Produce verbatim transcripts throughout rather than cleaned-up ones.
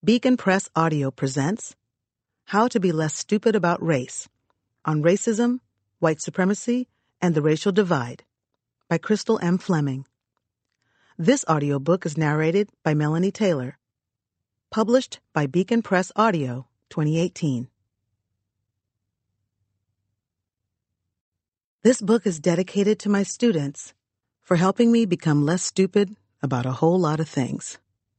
Beacon Press Audio presents How to Be Less Stupid About Race on Racism, White Supremacy, and the Racial Divide by Crystal M. Fleming. This audiobook is narrated by Melanie Taylor. Published by Beacon Press Audio, twenty eighteen. This book is dedicated to my students for helping me become less stupid about a whole lot of things.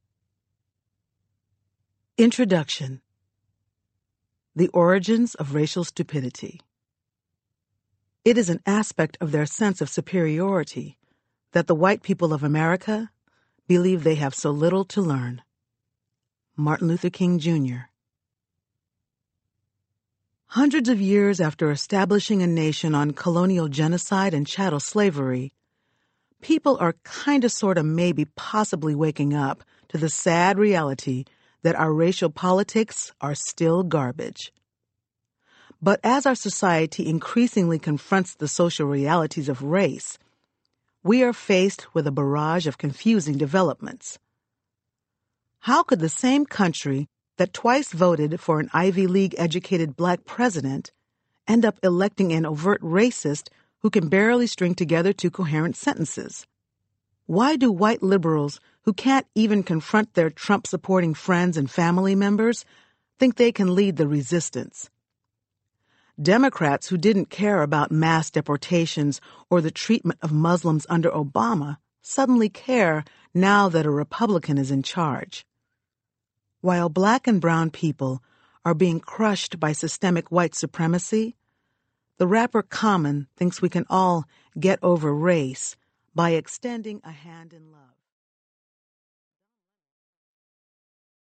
Introduction. The origins of racial stupidity. It is an aspect of their sense of superiority that the white people of America believe they have so little to learn. Martin Luther King, Junior Hundreds of years after establishing a nation on colonial genocide and chattel slavery, people are kinda sorta maybe possibly waking up to the sad reality that our racial politics are still garbage. But as our society increasingly confronts the social realities of race, we are faced with a barrage of confusing developments. How could the same country that twice voted for an Ivy League-educated black president end up electing an overt racist who can barely string together two coherent sentences? Why do white liberals who can't even confront their Trump-supporting friends and family members think they can lead the resistance? Democrats who didn't care about mass deportations or the treatment of Muslims under Obama suddenly care now that a Republican is in charge. While black and brown people are being crushed by systemic white supremacy, the rapper Common thinks we can all get over race by extending a hand in love.